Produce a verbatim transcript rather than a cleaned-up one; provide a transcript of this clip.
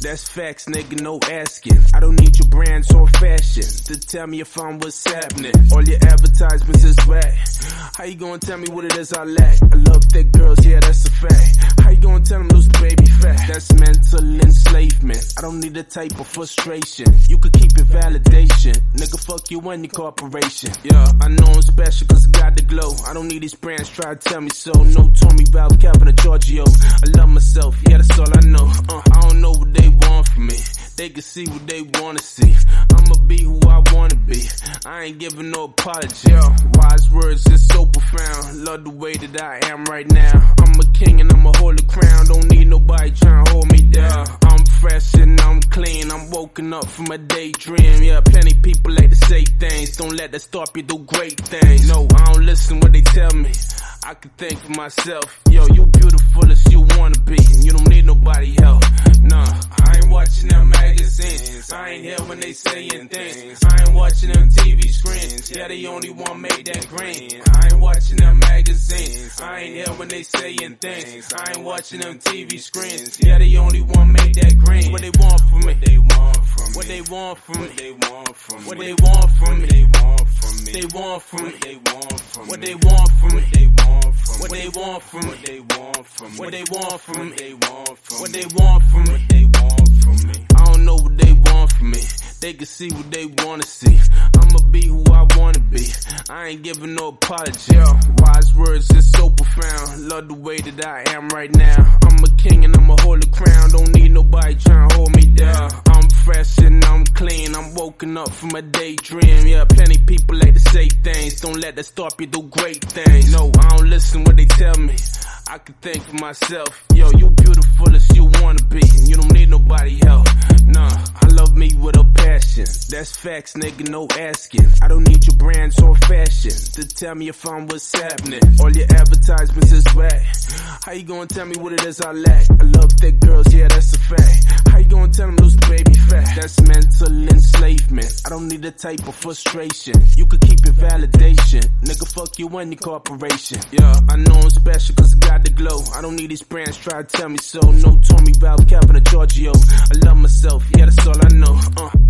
That's facts, nigga, no asking. I don't need your brands or fashion to tell me if I'm what's happening. All your advertisements is whack. How you gonna tell me what it is I lack? I love thick girls, yeah, that's a fact. How you gonna tell them lose the baby fat? That's mental enslavement. I don't need a type of frustration. You could keep it validation. Nigga, fuck you and your corporation. Yeah, I know I'm special cause I got the glow. I don't need these brands try to tell me so. No Tommy, Val, Calvin, or Giorgio. I love myself, yeah, that's all I know. Uh, I don't know what they want from me. They can see what they wanna see. I'ma be who I wanna be. I ain't giving no apology. Yo, wise words is so profound. Love the way that I am right now. I'm a king and I'ma hold the crown. Don't need nobody trying to hold me down. I'm fresh and I'm clean. I'm woken up from a daydream. Yeah, plenty people like to say things. Don't let that stop you do great things. No, I don't listen what they tell me. I can think for myself. Yo, you beautiful as you wanna be. And you don't need nobody help. Nah, I ain't watching them magazines. I ain't here when they saying things. I ain't watching them T V screens. Yeah, they only one made that green. I ain't watching them magazines. I ain't here when they saying things. I ain't watching them T V screens. Yeah, they only one made that green. What they want from me? What they want from me? What they want from me? What they want from me? What they want from me? They want from me? They want from me? They want from me? What they want from me? They want from me? What they want from me? They want from me? What they want from me? They want from me? What they want from me? They want from me? I don't know what they want from me. They can see what they wanna see. I'ma be who I wanna be. I ain't giving no apology. Yo, wise words is so profound. Love the way that I am right now. I'm a king and I'ma hold the crown. Don't need nobody trying to hold me down. I'm fresh and I'm clean. I'm woken up from a daydream. Yeah, plenty people like to say things. Don't let that stop you do great things. No, I don't listen what they tell me. I can think for myself. Yo, you beautiful as you wanna be. And you don't need nobody help. Nah, I love me with a passion. That's facts, nigga, no asking. I don't need your brands or fashion to tell me if I'm what's happening. All your advertisements is whack. How you gonna tell me what it is I lack? I love thick girls, yeah, that's a fact. How you gonna tell them lose the baby fat? That's mental enslavement. I don't need a type of frustration. You could keep it validation. Nigga, fuck you and your corporation. Yeah, I know I'm special cause I got the glow. I don't need these brands try to tell me so. No Tommy, Val, Calvin, or Giorgio. I love myself, yeah, that's all I know. Uh.